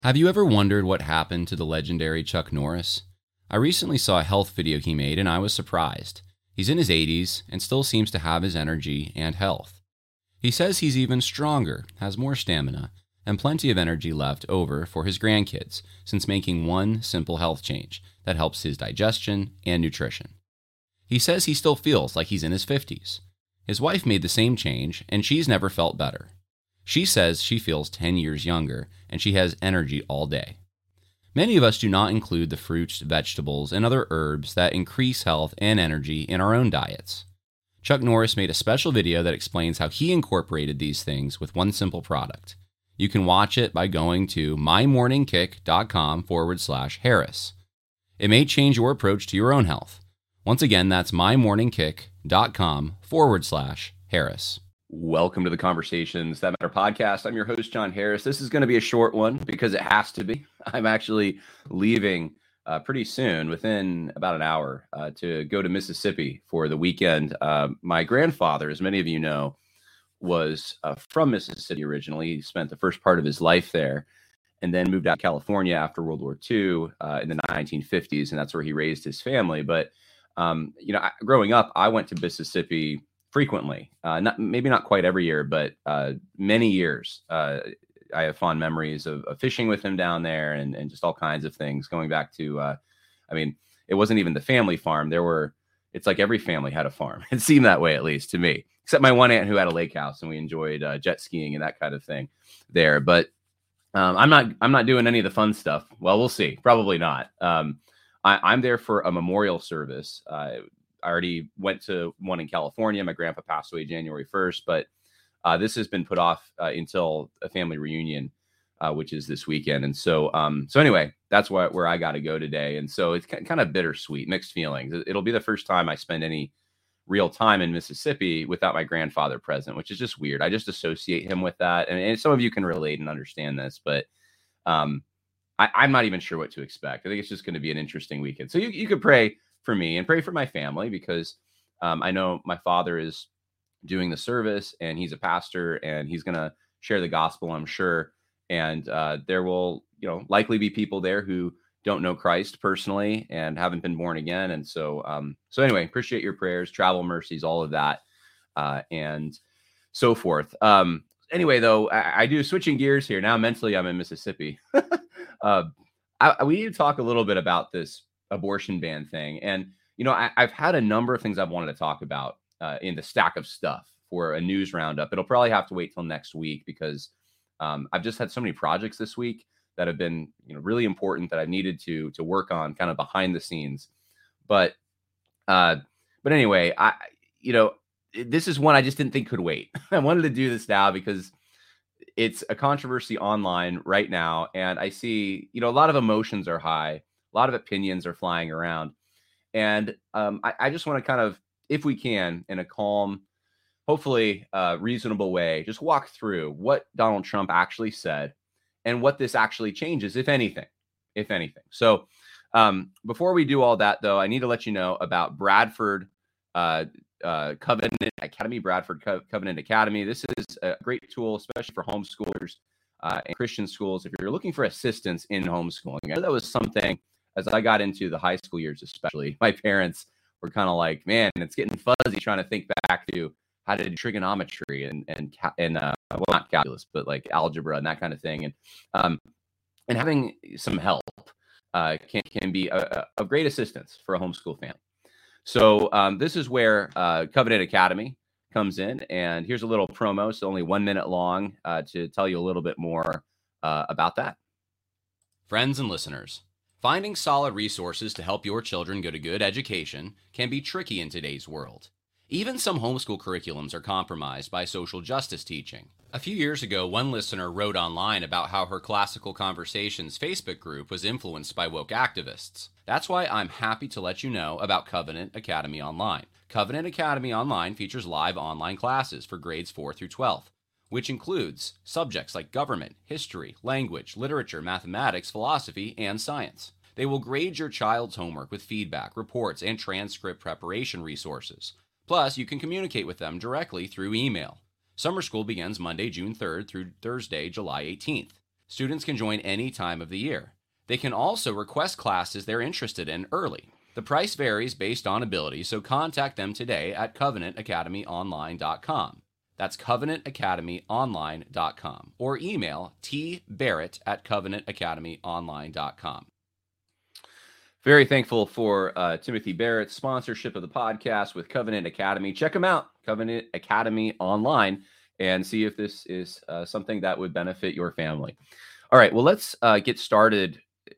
Have you ever wondered what happened to the legendary Chuck Norris? I recently saw a health video he made and I was surprised. He's in his 80s and still seems to have his energy and health. He says he's even stronger, has more stamina, and plenty of energy left over for his grandkids since making one simple health change that helps his digestion and nutrition. He says he still feels like he's in his 50s. His wife made the same change and she's never felt better. She says she feels 10 years younger and she has energy all day. Many of us do not include the fruits, vegetables, and other herbs that increase health and energy in our own diets. Chuck Norris made a special video that explains how he incorporated these things with one simple product. You can watch it by going to mymorningkick.com/Harris. It may change your approach to your own health. Once again, that's mymorningkick.com/Harris. Welcome to the Conversations That Matter podcast. I'm your host, John Harris. This is going to be a short one because it has to be. I'm actually leaving pretty soon, within about an hour, to go to Mississippi for the weekend. My grandfather, as many of you know, was from Mississippi originally. He spent the first part of his life there and then moved out to California after World War II in the 1950s, and that's where he raised his family. But, growing up, I went to Mississippi frequently, maybe not quite every year, but many years. I have fond memories of fishing with him down there and just all kinds of things going back to, it wasn't even the family farm. It's like every family had a farm. It seemed that way, at least to me, except my one aunt who had a lake house and we enjoyed jet skiing and that kind of thing there. But I'm not doing any of the fun stuff. Well, we'll see. Probably not. I'm there for a memorial service. I already went to one in California. My grandpa passed away January 1st, but this has been put off until a family reunion, which is this weekend. And so anyway, that's where I got to go today. And so it's kind of bittersweet, mixed feelings. It'll be the first time I spend any real time in Mississippi without my grandfather present, which is just weird. I just associate him with that. And some of you can relate and understand this, but I'm not even sure what to expect. I think it's just going to be an interesting weekend. So you could pray for me and pray for my family because I know my father is doing the service and he's a pastor and he's going to share the gospel, I'm sure. And there will, likely be people there who don't know Christ personally and haven't been born again. And so anyway, appreciate your prayers, travel mercies, all of that, and so forth. Anyway, though, I do switching gears here. Now mentally I'm in Mississippi. We need to talk a little bit about this abortion ban thing. And, I've had a number of things I've wanted to talk about in the stack of stuff for a news roundup. It'll probably have to wait till next week because I've just had so many projects this week that have been, really important that I've needed to work on kind of behind the scenes. But anyway, this is one I just didn't think could wait. I wanted to do this now because it's a controversy online right now. And I see, a lot of emotions are high. A lot of opinions are flying around. And I just want to kind of, if we can, in a calm, hopefully reasonable way, just walk through what Donald Trump actually said and what this actually changes, if anything. So before we do all that, though, I need to let you know about Bradford Covenant Academy, Bradford Covenant Academy. This is a great tool, especially for homeschoolers and Christian schools. If you're looking for assistance in homeschooling, I know that was something as I got into the high school years, especially my parents were kind of like, man, it's getting fuzzy trying to think back to how to do trigonometry and well, not calculus, but like algebra and that kind of thing. And having some help can be of great assistance for a homeschool family. So this is where Covenant Academy comes in. And here's a little promo. So only 1 minute long to tell you a little bit more about that. Friends and listeners, finding solid resources to help your children go to good education can be tricky in today's world. Even some homeschool curriculums are compromised by social justice teaching. A few years ago, one listener wrote online about how her Classical Conversations Facebook group was influenced by woke activists. That's why I'm happy to let you know about Covenant Academy Online. Covenant Academy Online features live online classes for grades 4 through 12, which includes subjects like government, history, language, literature, mathematics, philosophy, and science. They will grade your child's homework with feedback, reports, and transcript preparation resources. Plus, you can communicate with them directly through email. Summer school begins Monday, June 3rd through Thursday, July 18th. Students can join any time of the year. They can also request classes they're interested in early. The price varies based on ability, so contact them today at covenantacademyonline.com. That's covenantacademyonline.com, or email tbarrett@covenantacademyonline.com. Very thankful for Timothy Barrett's sponsorship of the podcast with Covenant Academy. Check them out, Covenant Academy Online, and see if this is something that would benefit your family. All right, well, let's get started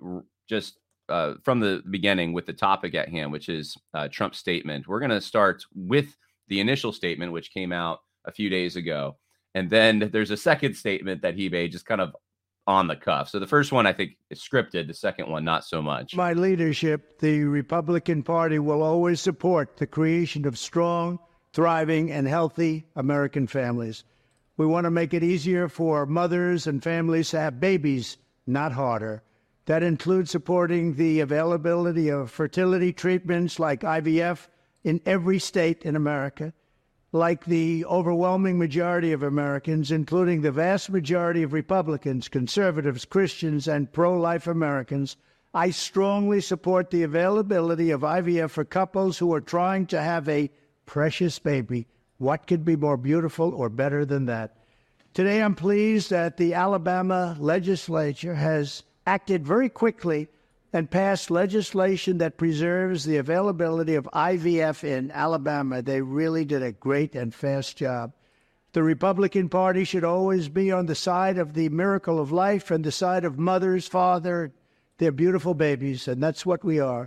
just from the beginning with the topic at hand, which is Trump's statement. We're going to start with the initial statement, which came out a few days ago. And then there's a second statement that he made just kind of on the cuff. So the first one, I think, is scripted. The second one, not so much. My leadership, the Republican Party will always support the creation of strong, thriving, and healthy American families. We want to make it easier for mothers and families to have babies, not harder. That includes supporting the availability of fertility treatments like IVF in every state in America. Like the overwhelming majority of Americans, including the vast majority of Republicans, conservatives, Christians, and pro-life Americans, I strongly support the availability of IVF for couples who are trying to have a precious baby. What could be more beautiful or better than that? Today, I'm pleased that the Alabama legislature has acted very quickly and passed legislation that preserves the availability of IVF in Alabama. They really did a great and fast job. The Republican Party should always be on the side of the miracle of life and the side of mothers, father, their beautiful babies, and that's what we are.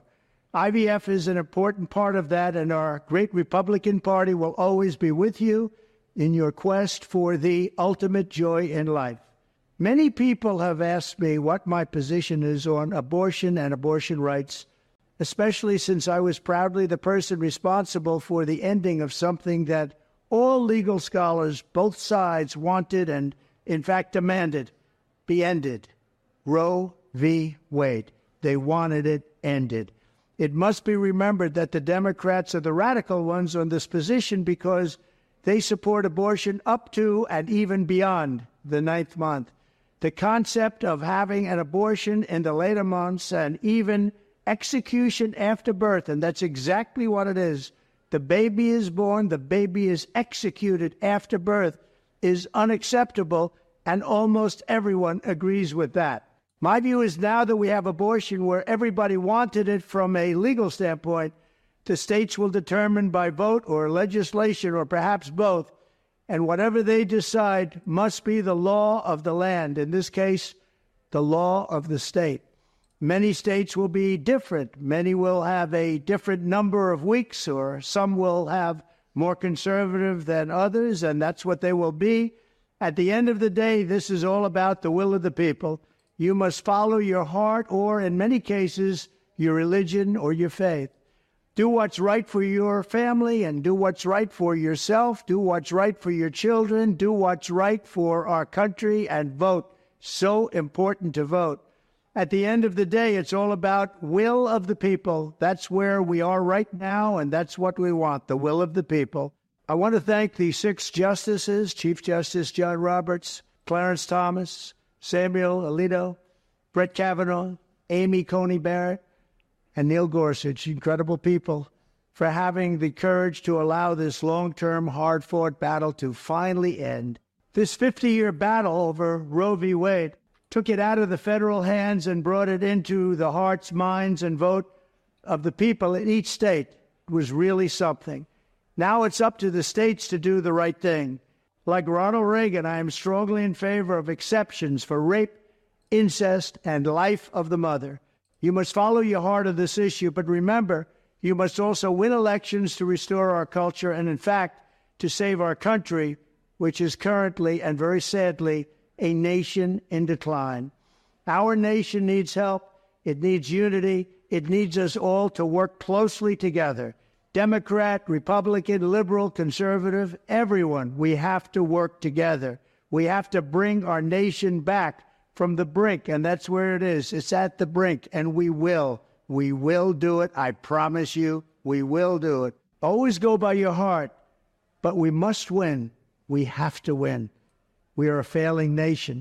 IVF is an important part of that, and our great Republican Party will always be with you in your quest for the ultimate joy in life. Many people have asked me what my position is on abortion and abortion rights, especially since I was proudly the person responsible for the ending of something that all legal scholars, both sides, wanted and, in fact, demanded be ended. Roe v. Wade. They wanted it ended. It must be remembered that the Democrats are the radical ones on this position because they support abortion up to and even beyond the 9th month. The concept of having an abortion in the later months and even execution after birth, and that's exactly what it is. The baby is born, the baby is executed after birth, is unacceptable, and almost everyone agrees with that. My view is now that we have abortion where everybody wanted it from a legal standpoint, the states will determine by vote or legislation or perhaps both, and whatever they decide must be the law of the land, in this case, the law of the state. Many states will be different. Many will have a different number of weeks, or some will have more conservative than others, and that's what they will be. At the end of the day, this is all about the will of the people. You must follow your heart or, in many cases, your religion or your faith. Do what's right for your family and do what's right for yourself. Do what's right for your children. Do what's right for our country and vote. So important to vote. At the end of the day, it's all about will of the people. That's where we are right now, and that's what we want, the will of the people. I want to thank the 6 justices, Chief Justice John Roberts, Clarence Thomas, Samuel Alito, Brett Kavanaugh, Amy Coney Barrett, and Neil Gorsuch, incredible people, for having the courage to allow this long-term, hard-fought battle to finally end. This 50-year battle over Roe v. Wade took it out of the federal hands and brought it into the hearts, minds, and vote of the people in each state. It was really something. Now it's up to the states to do the right thing. Like Ronald Reagan, I am strongly in favor of exceptions for rape, incest, and life of the mother. You must follow your heart on this issue, but remember, you must also win elections to restore our culture and, in fact, to save our country, which is currently, and very sadly, a nation in decline. Our nation needs help. It needs unity. It needs us all to work closely together. Democrat, Republican, liberal, conservative, everyone, we have to work together. We have to bring our nation back from the brink, and that's where it is. It's at the brink, and we will. We will do it. I promise you, we will do it. Always go by your heart, but we must win. We have to win. We are a failing nation,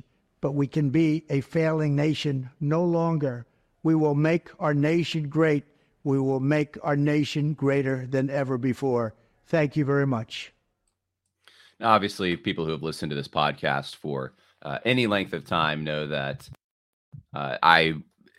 but we can be a failing nation no longer. We will make our nation great. We will make our nation greater than ever before. Thank you very much. Now, obviously, people who have listened to this podcast for any length of time know that I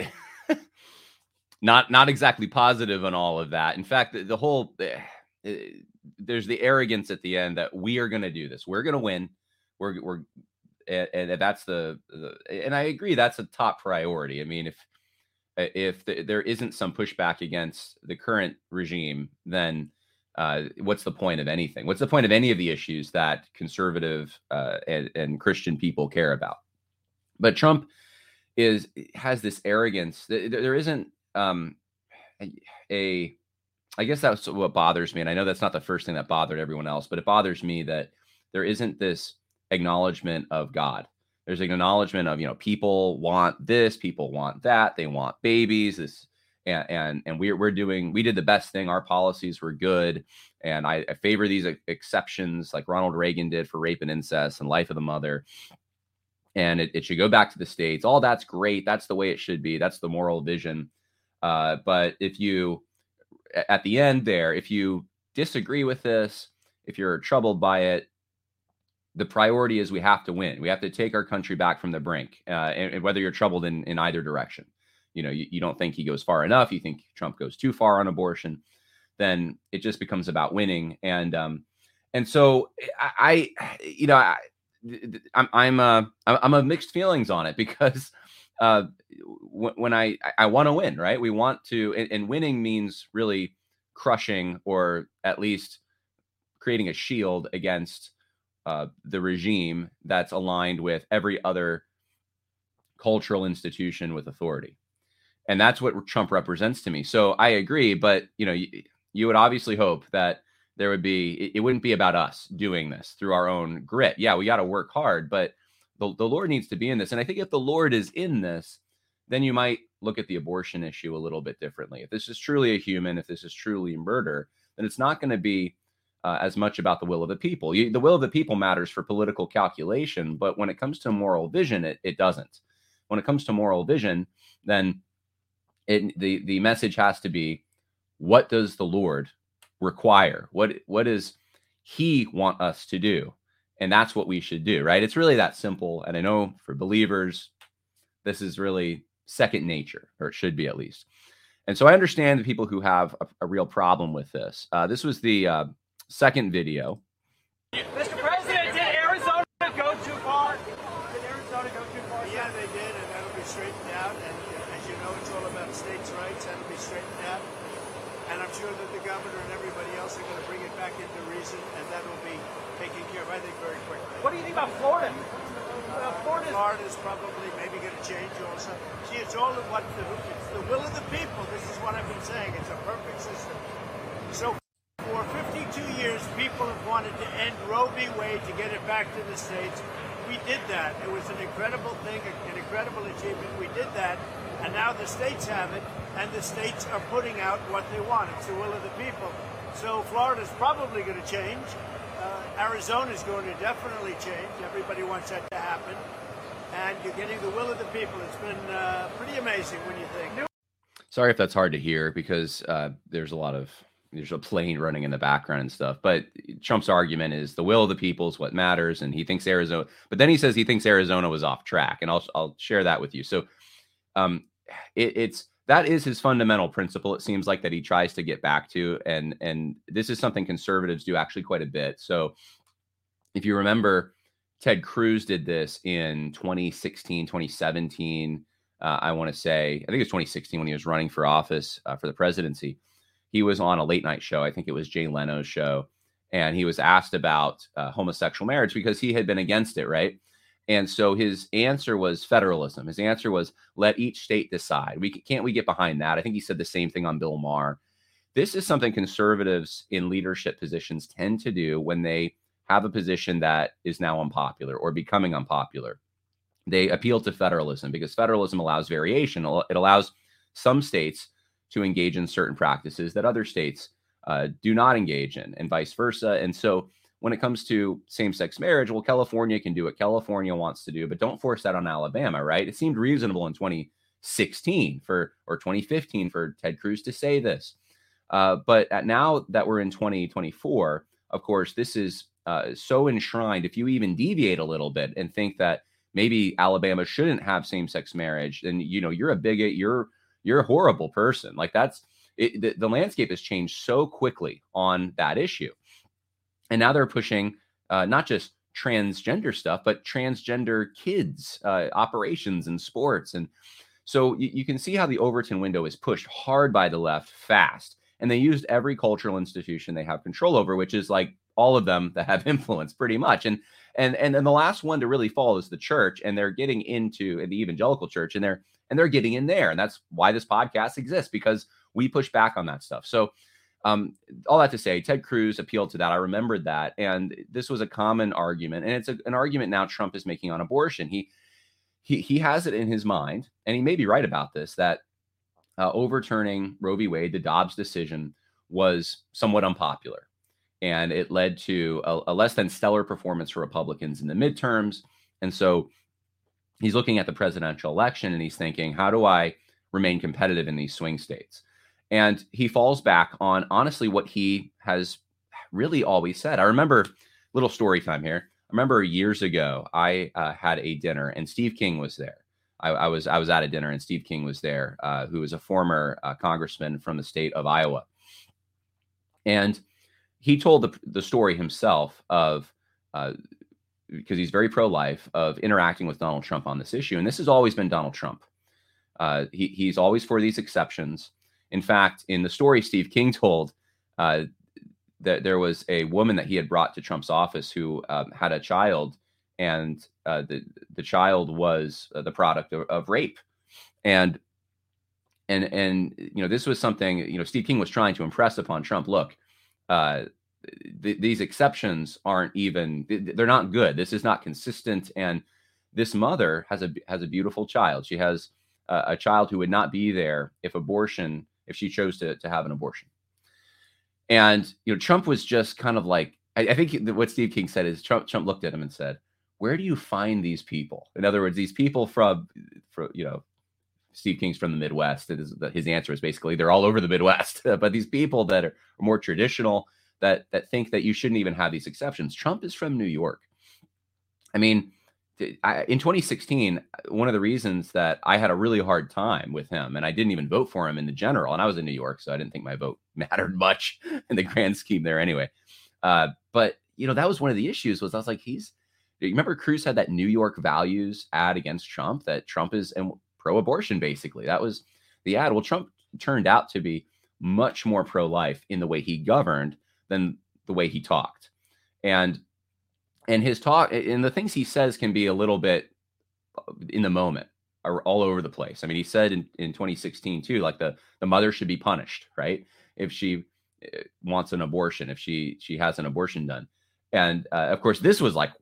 not exactly positive on all of that. In fact, the whole there's the arrogance at the end that we are going to do this. We're going to win. We're and that's and I agree that's a top priority. I mean, if there isn't some pushback against the current regime, then what's the point of anything? What's the point of any of the issues that conservative and Christian people care about? But Trump has this arrogance. There isn't I guess that's what bothers me. And I know that's not the first thing that bothered everyone else, but it bothers me that there isn't this acknowledgement of God. There's an acknowledgement of, people want this, people want that, they want babies, this, and we did the best thing. Our policies were good. And I favor these exceptions like Ronald Reagan did for rape and incest and life of the mother. And it should go back to the states. All that's great. That's the way it should be. That's the moral vision. But if you, at the end there, if you disagree with this, if you're troubled by it, the priority is we have to win. We have to take our country back from the brink, and whether you're troubled in either direction. You don't think he goes far enough. You think Trump goes too far on abortion. Then it just becomes about winning. And so I'm of mixed feelings on it because when I want to win, right? We want to, and winning means really crushing or at least creating a shield against the regime that's aligned with every other cultural institution with authority. And that's what Trump represents to me. So I agree, but you would obviously hope that there would be, it wouldn't be about us doing this through our own grit. Yeah, we got to work hard, but the Lord needs to be in this. And I think if the Lord is in this, then you might look at the abortion issue a little bit differently. If this is truly a human, if this is truly murder, then it's not going to be as much about the will of the people. The will of the people matters for political calculation, but when it comes to moral vision, it doesn't. When it comes to moral vision, then the message has to be, what does the Lord require? What does he want us to do? And that's what we should do, right? It's really that simple. And I know for believers, this is really second nature, or it should be at least. And so I understand the people who have a real problem with this. This was the second video. Mr. President, did Arizona go too far? Did Arizona go too far? Yeah, they did, and that'll be straightened out. And as you know, it's all about states' rights. That'll be straightened out. And I'm sure that the governor and everybody else are going to bring it back into reason, and that will be taken care of, I think, very quickly. What do you think about Florida? Florida's probably maybe going to change also. See, it's all of it's the will of the people. This is what I've been saying. It's a perfect system. So for 52 years, people have wanted to end Roe v. Wade to get it back to the states. We did that. It was an incredible thing, an incredible achievement. We did that, and now the states have it, and the states are putting out what they want. It's the will of the people. So Florida's probably going to change. Arizona's going to definitely change. Everybody wants that to happen. And you're getting the will of the people. It's been pretty amazing when you think. Sorry if that's hard to hear because there's a plane running in the background and stuff. But Trump's argument is the will of the people is what matters. And he thinks Arizona, but then he says he thinks Arizona was off track. And I'll share that with you. So that is his fundamental principle. It seems like that he tries to get back to, and this is something conservatives do actually quite a bit. So if you remember, Ted Cruz did this in 2016, 2017. I want to say, I think it was 2016 when he was running for office for the presidency. He was on a late night show. I think it was Jay Leno's show. And he was asked about homosexual marriage because he had been against it, right? And so his answer was federalism. His answer was, let each state decide. Can't we get behind that? I think he said the same thing on Bill Maher. This is something conservatives in leadership positions tend to do when they have a position that is now unpopular or becoming unpopular. They appeal to federalism because federalism allows variation. It allows some states to engage in certain practices that other states do not engage in, and vice versa. And so when it comes to same-sex marriage, well, California can do what California wants to do, but don't force that on Alabama, right? It seemed reasonable in 2016 or 2015 for Ted Cruz to say this. But now that we're in 2024, of course, this is so enshrined. If you even deviate a little bit and think that maybe Alabama shouldn't have same-sex marriage, then, you're a bigot, you're a horrible person. Like that's it, the landscape has changed so quickly on that issue. And now they're pushing not just transgender stuff, but transgender kids, operations and sports. And so you can see how the Overton window is pushed hard by the left fast. And they used every cultural institution they have control over, which is like all of them that have influence pretty much. And then the last one to really fall is the church. And they're getting into the evangelical church, and they're getting in there. And that's why this podcast exists, because we push back on that stuff. So all that to say, Ted Cruz appealed to that. I remembered that. And this was a common argument. And it's an argument now Trump is making on abortion. He has it in his mind, and he may be right about this, that overturning Roe v. Wade, the Dobbs decision, was somewhat unpopular. And it led to a less than stellar performance for Republicans in the midterms. And so he's looking at the presidential election and he's thinking, how do I remain competitive in these swing states? And he falls back on, honestly, what he has really always said. I remember, little story time here. I remember years ago, I had a dinner and Steve King was there. I was at a dinner and Steve King was there, who was a former congressman from the state of Iowa. And he told the story himself of, because he's very pro-life, of interacting with Donald Trump on this issue. And this has always been Donald Trump. He's always for these exceptions. In fact, in the story Steve King told, that there was a woman that he had brought to Trump's office who had a child, and the child was the product of rape. And this was something, Steve King was trying to impress upon Trump. Look, these exceptions aren't even, they're not good. This is not consistent. And this mother has a beautiful child. She has a child who would not be there if she chose to have an abortion. And, Trump was just kind of like, I think what Steve King said is Trump looked at him and said, where do you find these people? In other words, these people from Steve King's from the Midwest. His answer is basically they're all over the Midwest. But these people that are more traditional, that think that you shouldn't even have these exceptions. Trump is from New York. I mean, in 2016, one of the reasons that I had a really hard time with him, and I didn't even vote for him in the general, and I was in New York, so I didn't think my vote mattered much in the grand scheme there anyway. But, that was one of the issues was I was like, you remember Cruz had that New York values ad against Trump, that Trump is pro-abortion, basically. That was the ad. Well, Trump turned out to be much more pro-life in the way he governed than the way he talked. And his talk and the things he says can be a little bit in the moment, all over the place. I mean, he said in 2016 too, like the mother should be punished, right? If she wants an abortion, if she has an abortion done. And of course, this was like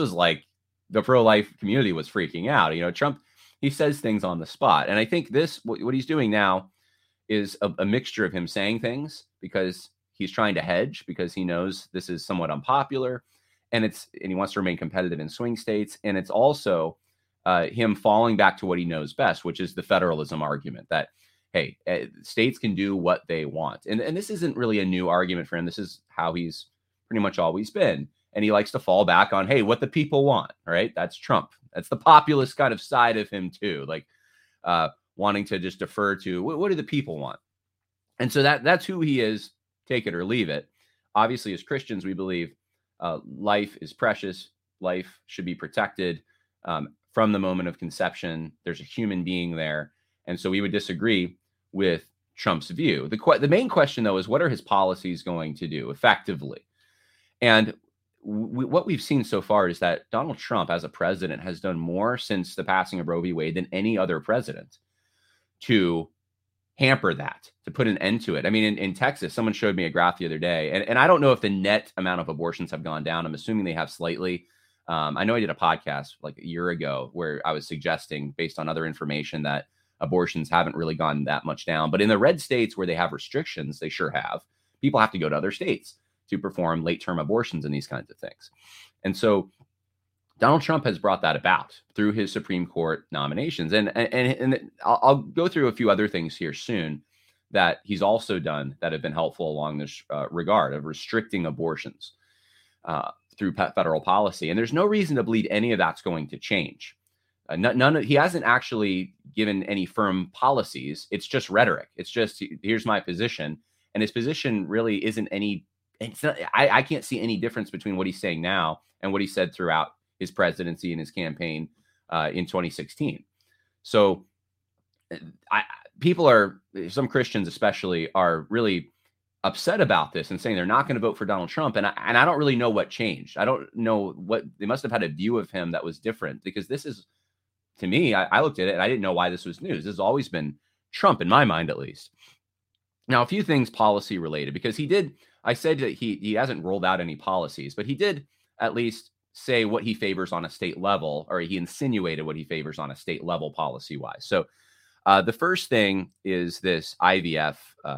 the pro-life community was freaking out. Trump, he says things on the spot. And I think what he's doing now is a mixture of him saying things because he's trying to hedge, because he knows this is somewhat unpopular. And he wants to remain competitive in swing states. And it's also him falling back to what he knows best, which is the federalism argument that, hey, states can do what they want. And this isn't really a new argument for him. This is how he's pretty much always been. And he likes to fall back on, hey, what the people want, right? That's Trump. That's the populist kind of side of him too. Like wanting to just defer to what do the people want? And so that's who he is, take it or leave it. Obviously, as Christians, we believe life is precious. Life should be protected from the moment of conception. There's a human being there. And so we would disagree with Trump's view. The main question, though, is what are his policies going to do effectively? And what we've seen so far is that Donald Trump, as a president, has done more since the passing of Roe v. Wade than any other president to hamper that, to put an end to it. I mean, in Texas, someone showed me a graph the other day, and I don't know if the net amount of abortions have gone down. I'm assuming they have slightly. I know I did a podcast like a year ago where I was suggesting, based on other information, that abortions haven't really gone that much down. But in the red states where they have restrictions, they sure have. People have to go to other states to perform late-term abortions and these kinds of things. And so Donald Trump has brought that about through his Supreme Court nominations. And I'll go through a few other things here soon that he's also done that have been helpful along this regard of restricting abortions through federal policy. And there's no reason to believe any of that's going to change. He hasn't actually given any firm policies. It's just rhetoric. It's just, here's my position. And his position really isn't any, I can't see any difference between what he's saying now and what he said throughout his presidency and his campaign in 2016. So some Christians especially are really upset about this and saying they're not going to vote for Donald Trump. And I don't really know what changed. I don't know what, they must have had a view of him that was different, because this is, to me, I looked at it and I didn't know why this was news. This has always been Trump in my mind, at least. Now, a few things policy related, because I said that he hasn't rolled out any policies, but he did at least say what he favors on a state level, or he insinuated what he favors on a state level policy wise. So the first thing is this IVF,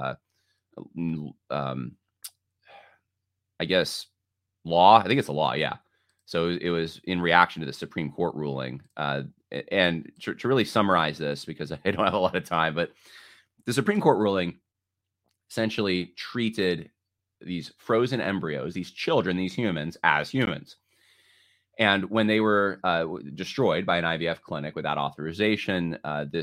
I guess, law. I think it's a law. Yeah. So it was in reaction to the Supreme Court ruling. And to really summarize this, because I don't have a lot of time, but the Supreme Court ruling essentially treated these frozen embryos, these children, these humans, as humans. And when they were destroyed by an IVF clinic without authorization,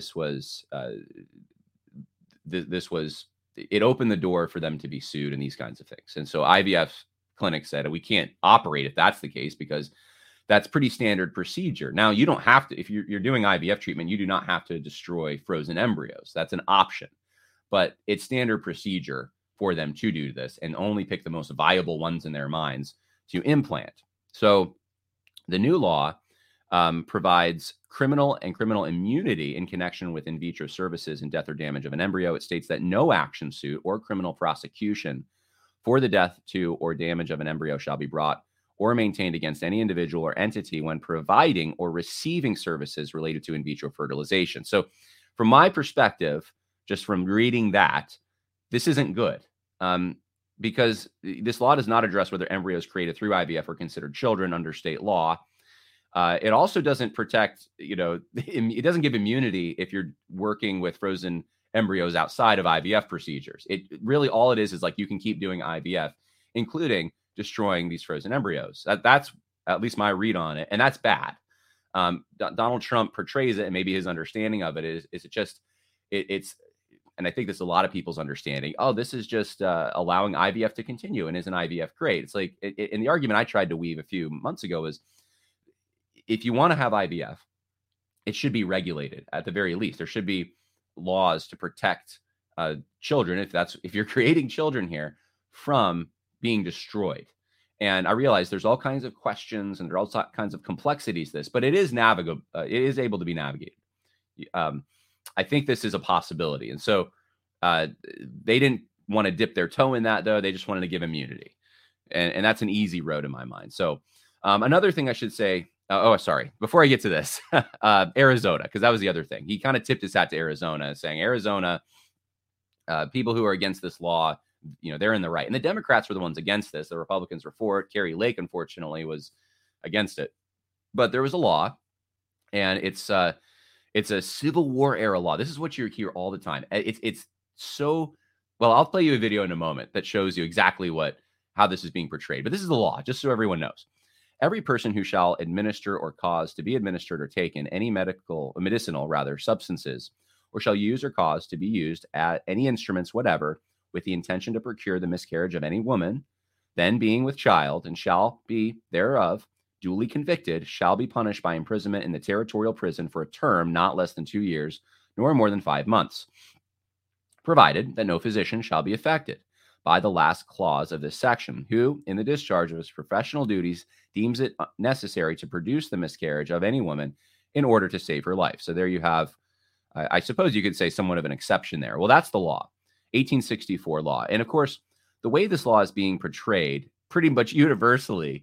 it opened the door for them to be sued and these kinds of things. And so IVF clinics said, we can't operate if that's the case, because that's pretty standard procedure. Now, you don't have to, if you're doing IVF treatment, you do not have to destroy frozen embryos. That's an option, but it's standard procedure for them to do this and only pick the most viable ones in their minds to implant. So the new law provides criminal immunity in connection with in vitro services and death or damage of an embryo. It states that no action suit or criminal prosecution for the death to or damage of an embryo shall be brought or maintained against any individual or entity when providing or receiving services related to in vitro fertilization. So from my perspective, just from reading that, this isn't good. Because this law does not address whether embryos created through IVF are considered children under state law. It also doesn't protect, it doesn't give immunity if you're working with frozen embryos outside of IVF procedures. It really, all it is like you can keep doing IVF, including destroying these frozen embryos. That's at least my read on it. And that's bad. Donald Trump portrays it, and maybe his understanding of it is it just, it's, and I think this is a lot of people's understanding. Oh, this is just allowing IVF to continue, and isn't IVF great? It's like, and the argument I tried to weave a few months ago is, if you want to have IVF, it should be regulated at the very least. There should be laws to protect children, if you're creating children here, from being destroyed. And I realize there's all kinds of questions and there's all kinds of complexities to this, but it is navigable. It is able to be navigated. I think this is a possibility. And so they didn't want to dip their toe in that, though. They just wanted to give immunity. And that's an easy road in my mind. So another thing I should say, sorry, before I get to this, Arizona, because that was the other thing. He kind of tipped his hat to Arizona, saying Arizona, people who are against this law, they're in the right. And the Democrats were the ones against this. The Republicans were for it. Carrie Lake, unfortunately, was against it. But there was a law, and it's a Civil War era law. This is what you hear all the time. It's so, well, I'll play you a video in a moment that shows you exactly how this is being portrayed. But this is the law, just so everyone knows. Every person who shall administer or cause to be administered or taken any medicinal substances, or shall use or cause to be used at any instruments whatever, with the intention to procure the miscarriage of any woman, then being with child, and shall be thereof duly convicted, shall be punished by imprisonment in the territorial prison for a term not less than 2 years, nor more than 5 months, provided that no physician shall be affected by the last clause of this section, who, in the discharge of his professional duties, deems it necessary to produce the miscarriage of any woman in order to save her life. So there you have, I suppose you could say, somewhat of an exception there. Well, that's the law, 1864 law. And of course, the way this law is being portrayed pretty much universally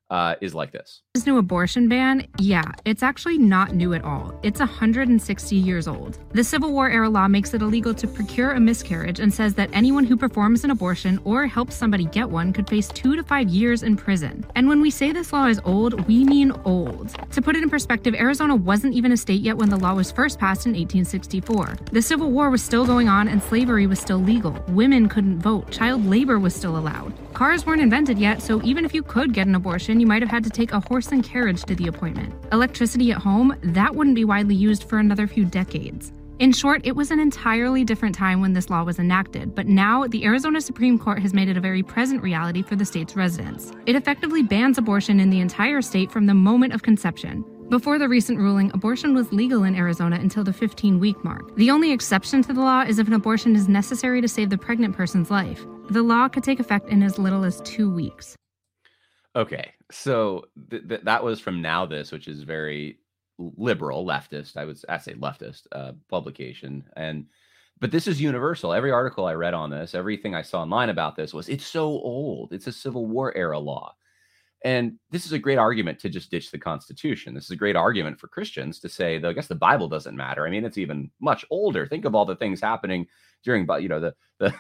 is like this. This new abortion ban, yeah, it's actually not new at all. It's 160 years old. The Civil War era law makes it illegal to procure a miscarriage and says that anyone who performs an abortion or helps somebody get one could face 2 to 5 years in prison. And when we say this law is old, we mean old. To put it in perspective, Arizona wasn't even a state yet when the law was first passed in 1864. The Civil War was still going on and slavery was still legal. Women couldn't vote. Child labor was still allowed. Cars weren't invented yet, so even if you could get an abortion, you might have had to take a horse and carriage to the appointment. Electricity at home, that wouldn't be widely used for another few decades. In short, it was an entirely different time when this law was enacted, but now the Arizona Supreme Court has made it a very present reality for the state's residents. It effectively bans abortion in the entire state from the moment of conception. Before the recent ruling, abortion was legal in Arizona until the 15-week mark. The only exception to the law is if an abortion is necessary to save the pregnant person's life. The law could take effect in as little as 2 weeks. Okay, so that was from Now This, which is very liberal, leftist. I say leftist publication, but this is universal. Every article I read on this, everything I saw online about this was it's so old. It's a Civil War era law, and this is a great argument to just ditch the Constitution. This is a great argument for Christians to say, though, I guess the Bible doesn't matter. I mean, it's even much older. Think of all the things happening during, you want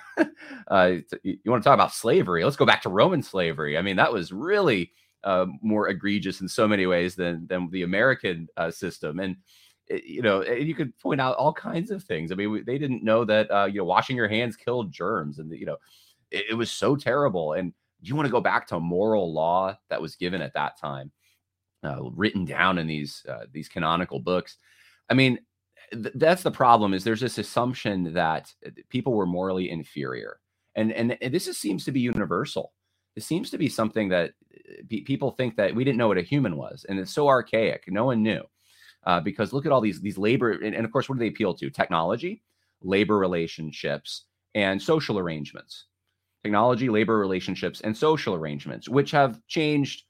to talk about slavery? Let's go back to Roman slavery. I mean, that was really more egregious in so many ways than the American system. And you could point out all kinds of things. I mean, they didn't know that washing your hands killed germs, and it was so terrible. And do you want to go back to moral law that was given at that time, written down in these canonical books? I mean, that's the problem. Is there's this assumption that people were morally inferior, and this seems to be universal. It seems to be something that people think that we didn't know what a human was, and it's so archaic. No one knew, because look at all these labor, and of course, what do they appeal to? Technology, labor relationships, and social arrangements. Technology, labor relationships, and social arrangements, which have changed,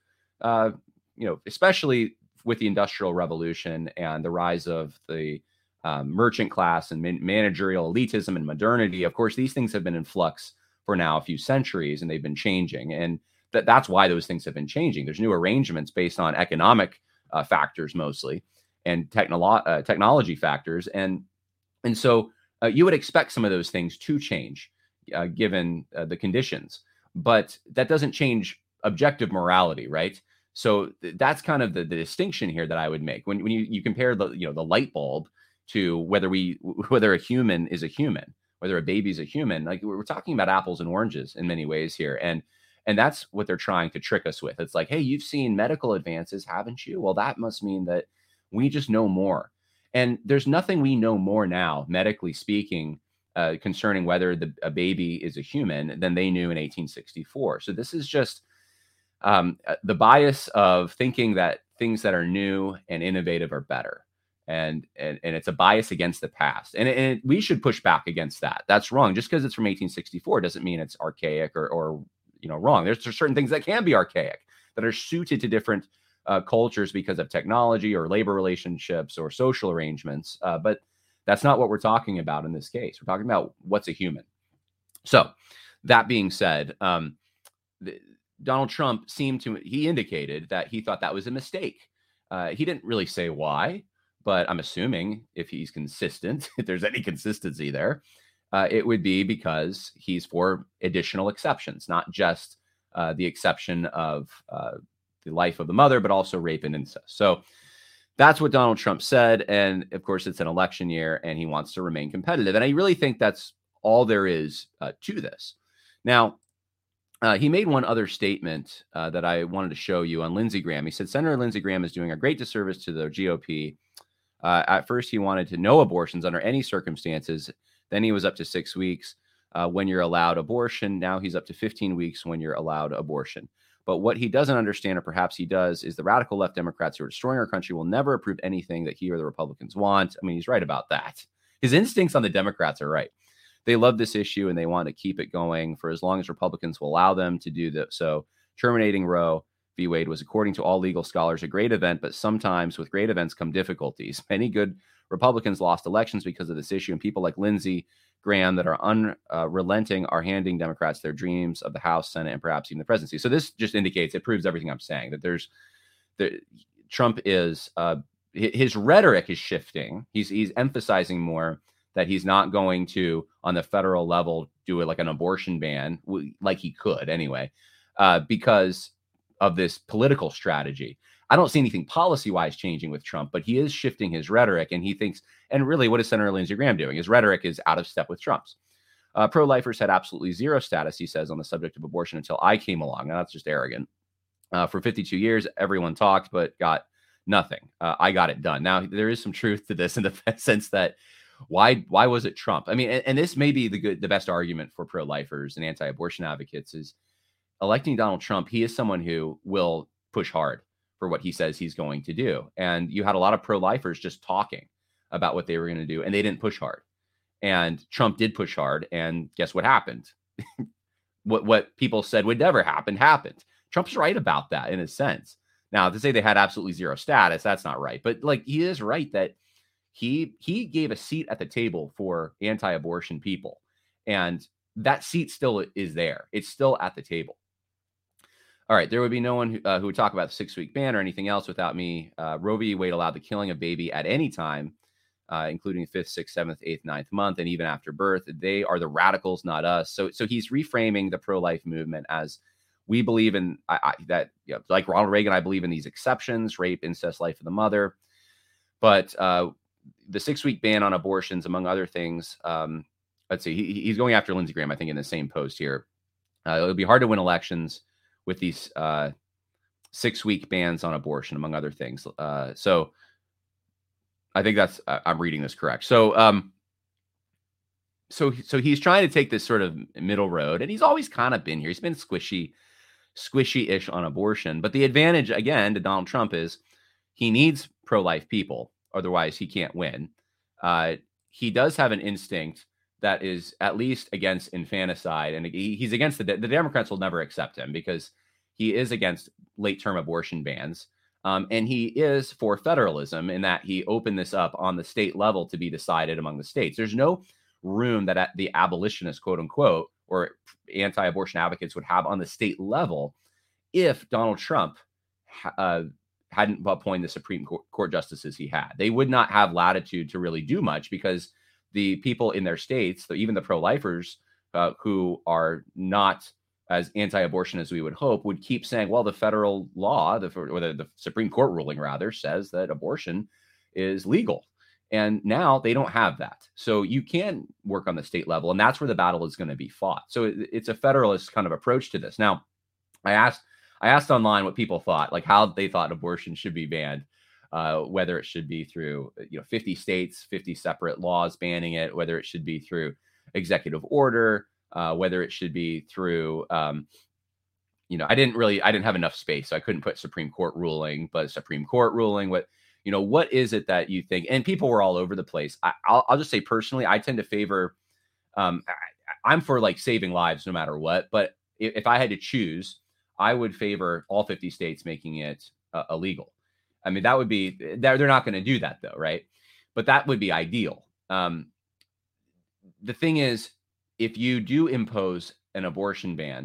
especially with the Industrial Revolution and the rise of the merchant class and managerial elitism and modernity. Of course, these things have been in flux for now a few centuries, and they've been changing. And that's why those things have been changing. There's new arrangements based on economic factors mostly, and technology factors. And so you would expect some of those things to change given the conditions, but that doesn't change objective morality, right? So that's kind of the distinction here that I would make when you compare the light bulb to whether a human is a human, whether a baby is a human. Like, we're talking about apples and oranges in many ways here, and that's what they're trying to trick us with. It's like, hey, you've seen medical advances, haven't you? Well, that must mean that we just know more, and there's nothing we know more now, medically speaking, concerning whether a baby is a human than they knew in 1864. So this is just the bias of thinking that things that are new and innovative are better. And it's a bias against the past. And we should push back against that. That's wrong. Just because it's from 1864 doesn't mean it's archaic or wrong. There's certain things that can be archaic, that are suited to different cultures because of technology or labor relationships or social arrangements. But that's not what we're talking about in this case. We're talking about what's a human. So that being said, Donald Trump he indicated that he thought that was a mistake. He didn't really say why, but I'm assuming if he's consistent, if there's any consistency there, it would be because he's for additional exceptions, not just the exception of the life of the mother, but also rape and incest. So that's what Donald Trump said. And of course, it's an election year and he wants to remain competitive. And I really think that's all there is to this. Now, he made one other statement that I wanted to show you on Lindsey Graham. He said, Senator Lindsey Graham is doing a great disservice to the GOP. At first, he wanted to no abortions under any circumstances. Then he was up to 6 weeks when you're allowed abortion. Now he's up to 15 weeks when you're allowed abortion. But what he doesn't understand, or perhaps he does, is the radical left Democrats who are destroying our country will never approve anything that he or the Republicans want. I mean, he's right about that. His instincts on the Democrats are right. They love this issue and they want to keep it going for as long as Republicans will allow them to do that. So terminating Roe v. Wade was, according to all legal scholars, a great event, but sometimes with great events come difficulties. Many good Republicans lost elections because of this issue, and people like Lindsey Graham that are unrelenting are handing Democrats their dreams of the House, Senate, and perhaps even the presidency. So this just indicates, it proves everything I'm saying, that Trump is, his rhetoric is shifting. He's emphasizing more that he's not going to, on the federal level, do it like an abortion ban, like he could anyway, because of this political strategy. I don't see anything policy-wise changing with Trump, but he is shifting his rhetoric, and he thinks, and really, what is Senator Lindsey Graham doing? His rhetoric is out of step with Trump's. Pro-lifers had absolutely zero status, he says, on the subject of abortion until I came along. Now, that's just arrogant. For 52 years, everyone talked, but got nothing. I got it done. Now, there is some truth to this in the sense that why was it Trump? I mean, and this may be the best argument for pro-lifers and anti-abortion advocates is electing Donald Trump. He is someone who will push hard for what he says he's going to do. And you had a lot of pro-lifers just talking about what they were going to do, and they didn't push hard. And Trump did push hard, and guess what happened? what people said would never happen, happened. Trump's right about that in a sense. Now, to say they had absolutely zero status, that's not right. But like, he is right that he gave a seat at the table for anti-abortion people. And that seat still is there. It's still at the table. All right, there would be no one who would talk about the 6-week ban or anything else without me. Roe v. Wade allowed the killing of baby at any time, including 5th, 6th, 7th, 8th, 9th month, and even after birth. They are the radicals, not us. So he's reframing the pro-life movement as we believe in that, you know, like Ronald Reagan, I believe in these exceptions: rape, incest, life of the mother. But the 6-week ban on abortions, among other things, let's see, he's going after Lindsey Graham, I think, in the same post here. It would be hard to win elections with these 6-week bans on abortion, among other things. So I think that's, I'm reading this correct. So he's trying to take this sort of middle road, and he's always kind of been here. He's been squishy-ish on abortion. But the advantage, again, to Donald Trump is he needs pro-life people. Otherwise, he can't win. He does have an instinct that is at least against infanticide, and he's against the Democrats will never accept him because he is against late-term abortion bans, and he is for federalism in that he opened this up on the state level to be decided among the states. There's no room that the abolitionists, quote unquote, or anti-abortion advocates would have on the state level if Donald Trump hadn't appointed the Supreme Court justices he had. They would not have latitude to really do much because the people in their states, even the pro-lifers who are not as anti-abortion as we would hope, would keep saying, well, the federal law, the Supreme Court ruling rather, says that abortion is legal. And now they don't have that. So you can work on the state level, and that's where the battle is going to be fought. So it's a federalist kind of approach to this. Now, I asked online what people thought, like how they thought abortion should be banned. Whether it should be through 50 states, 50 separate laws banning it, whether it should be through executive order, whether it should be through, I didn't have enough space, so I couldn't put Supreme Court ruling, but Supreme Court ruling, what is it that you think? And people were all over the place. I'll just say personally, I tend to favor, I'm for like saving lives no matter what, but if I had to choose, I would favor all 50 states making it illegal. I mean, that would be, they're not going to do that though, right? But that would be ideal. The thing is, if you do impose an abortion ban,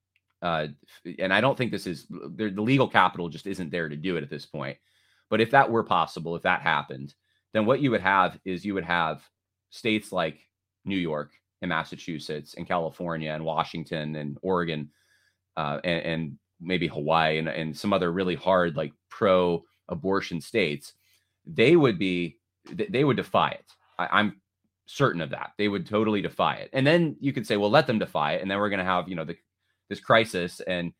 and I don't think this is, the legal capital just isn't there to do it at this point. But if that were possible, if that happened, then what you would have is you would have states like New York and Massachusetts and California and Washington and Oregon and maybe Hawaii and some other really hard, like pro-abortion states. They would defy it. I'm certain of that. They would totally defy it. And then you could say, well, let them defy it. And then we're going to have, this crisis. And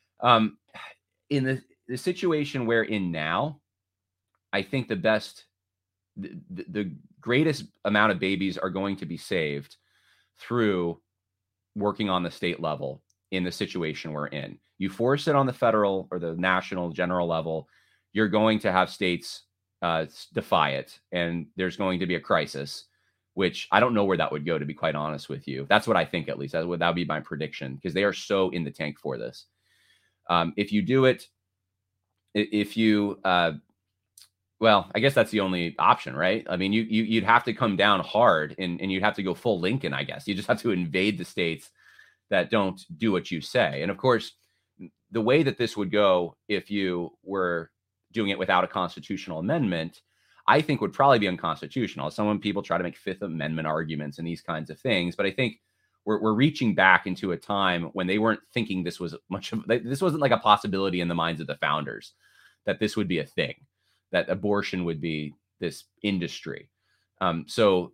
in the situation we're in now, I think the greatest amount of babies are going to be saved through working on the state level in the situation we're in. You force it on the federal or the national general level, you're going to have states defy it. And there's going to be a crisis, which I don't know where that would go, to be quite honest with you. That's what I think, at least. That would be my prediction, because they are so in the tank for this. If you do it, if you Well, I guess that's the only option, right? I mean, you'd have to come down hard and you'd have to go full Lincoln, I guess. You just have to invade the states that don't do what you say. And of course, the way that this would go if you were doing it without a constitutional amendment, I think would probably be unconstitutional. Some people try to make Fifth Amendment arguments and these kinds of things, but I think we're reaching back into a time when they weren't thinking this was this wasn't like a possibility in the minds of the founders, that this would be a thing, that abortion would be this industry. So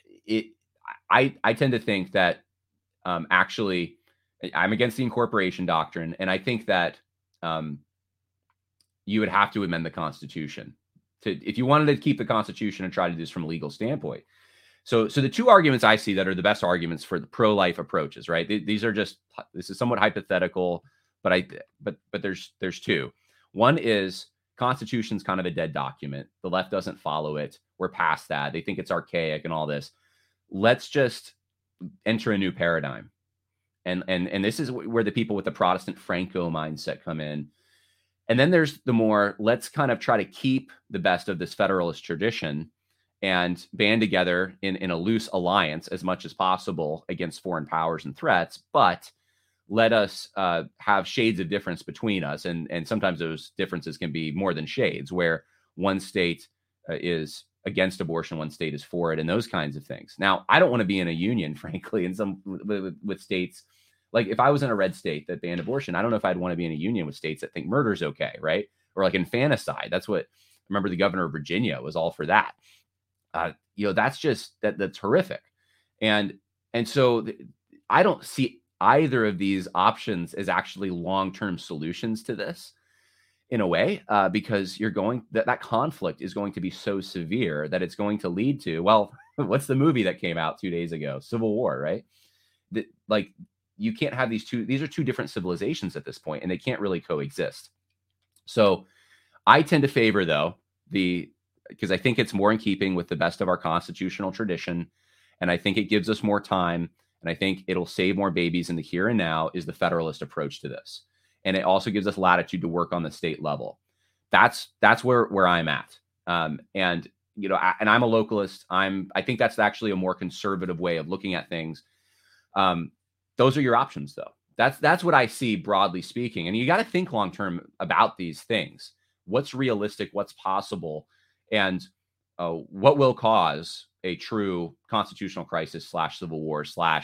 I tend to think that actually I'm against the incorporation doctrine, and I think that you would have to amend the Constitution if you wanted to keep the Constitution and try to do this from a legal standpoint. So the two arguments I see that are the best arguments for the pro-life approaches, right? This is somewhat hypothetical, but there's two. One is Constitution's kind of a dead document. The left doesn't follow it. We're past that. They think it's archaic and all this. Let's just enter a new paradigm. And this is where the people with the Protestant Franco mindset come in. And then there's the more, let's kind of try to keep the best of this Federalist tradition and band together in a loose alliance as much as possible against foreign powers and threats, but let us have shades of difference between us. And sometimes those differences can be more than shades, where one state is against abortion, one state is for it, and those kinds of things. Now, I don't want to be in a union, frankly, with states. Like if I was in a red state that banned abortion, I don't know if I'd want to be in a union with states that think murder's okay, right? Or like infanticide. That's what, I remember the governor of Virginia was all for that. That's just, that's horrific. And so I don't see either of these options as actually long-term solutions to this in a way, because that conflict is going to be so severe that it's going to lead to, well, what's the movie that came out 2 days ago? Civil War, right? You can't have these are two different civilizations at this point, and they can't really coexist. So I tend to favor, though, because I think it's more in keeping with the best of our constitutional tradition, and I think it gives us more time, and I think it'll save more babies in the here and now, is the Federalist approach to this. And it also gives us latitude to work on the state level. That's where I'm at. And I'm a localist. I think that's actually a more conservative way of looking at things. Those are your options, though. That's what I see, broadly speaking. And you got to think long term about these things. What's realistic? What's possible? And what will cause a true constitutional crisis / civil war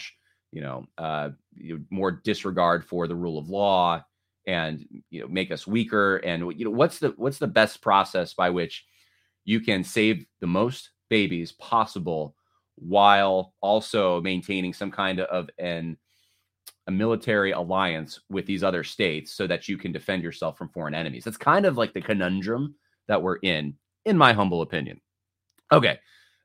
/ more disregard for the rule of law, and make us weaker? And what's the best process by which you can save the most babies possible while also maintaining some kind of a military alliance with these other states so that you can defend yourself from foreign enemies? That's kind of like the conundrum that we're in my humble opinion. Okay.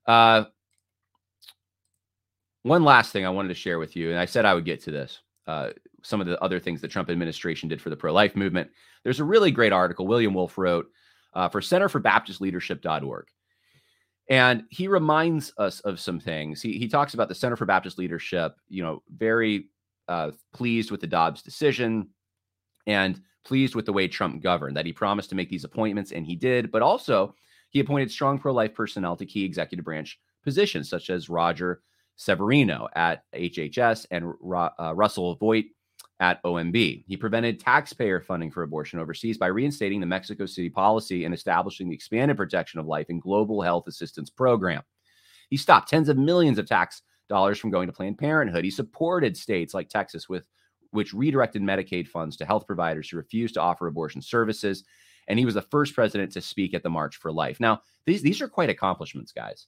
One last thing I wanted to share with you, and I said I would get to this, some of the other things the Trump administration did for the pro-life movement. There's a really great article William Wolf wrote for centerforbaptistleadership.org. And he reminds us of some things. He talks about the Center for Baptist Leadership, very pleased with the Dobbs decision and pleased with the way Trump governed, that he promised to make these appointments, and he did. But also, he appointed strong pro-life personnel to key executive branch positions, such as Roger Severino at HHS and Russell Voigt at OMB. He prevented taxpayer funding for abortion overseas by reinstating the Mexico City policy and establishing the expanded protection of life and global health assistance program. He stopped tens of millions of tax dollars from going to Planned Parenthood. He supported states like Texas, which redirected Medicaid funds to health providers who refused to offer abortion services. And he was the first president to speak at the March for Life. Now, these are quite accomplishments, guys.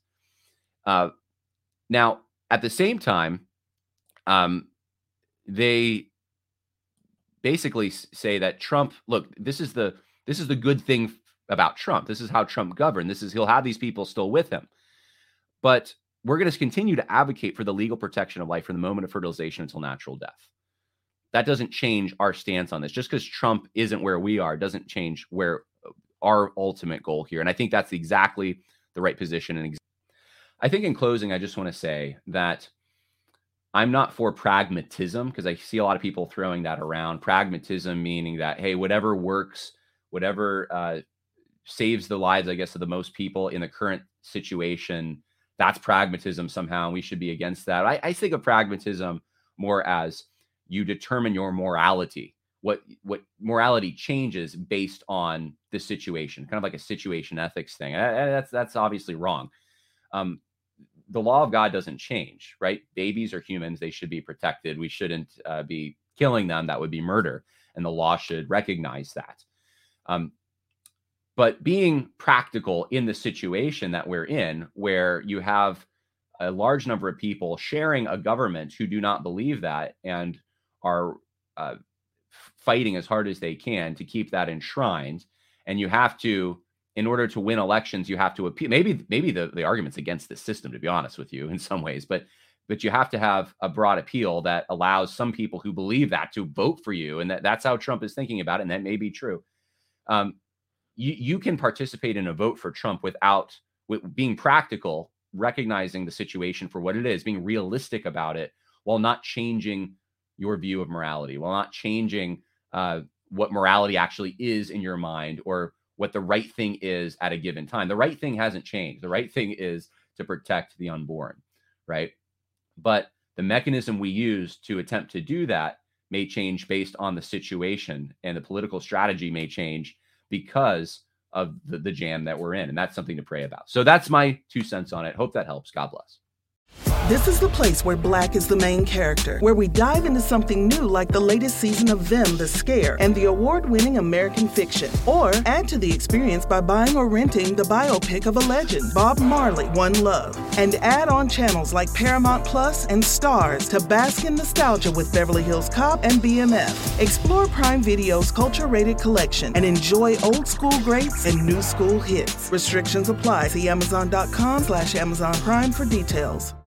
Now, at the same time, they basically say that Trump, look, this is the good thing about Trump. This is how Trump governed. He'll have these people still with him. But we're going to continue to advocate for the legal protection of life from the moment of fertilization until natural death. That doesn't change our stance on this. Just because Trump isn't where we are doesn't change where our ultimate goal here. And I think that's exactly the right position. And I think in closing, I just want to say that I'm not for pragmatism, because I see a lot of people throwing that around. Pragmatism meaning that, hey, whatever works, whatever saves the lives, I guess, of the most people in the current situation, that's pragmatism somehow, and we should be against that. I think of pragmatism more as you determine your morality, what morality changes based on the situation, kind of like a situation ethics thing. That's obviously wrong. The law of God doesn't change, right? Babies are humans. They should be protected. We shouldn't be killing them. That would be murder. And the law should recognize that. But being practical in the situation that we're in, where you have a large number of people sharing a government who do not believe that and are fighting as hard as they can to keep that enshrined, and you have to, in order to win elections, you have to appeal. Maybe the argument's against the system, to be honest with you, in some ways, but you have to have a broad appeal that allows some people who believe that to vote for you, and that's how Trump is thinking about it, and that may be true. You can participate in a vote for Trump with being practical, recognizing the situation for what it is, being realistic about it, while not changing your view of morality, while not changing what morality actually is in your mind, or what the right thing is at a given time. The right thing hasn't changed. The right thing is to protect the unborn, right? But the mechanism we use to attempt to do that may change based on the situation, and the political strategy may change because of the jam that we're in. And that's something to pray about. So that's my 2 cents on it. Hope that helps. God bless. This is the place where Black is the main character, where we dive into something new like the latest season of Them, The Scare, and the award-winning American Fiction. Or add to the experience by buying or renting the biopic of a legend, Bob Marley, One Love. And add on channels like Paramount Plus and Stars to bask in nostalgia with Beverly Hills Cop and BMF. Explore Prime Video's culture-rated collection and enjoy old school greats and new school hits. Restrictions apply. See Amazon.com/Amazon Prime for details.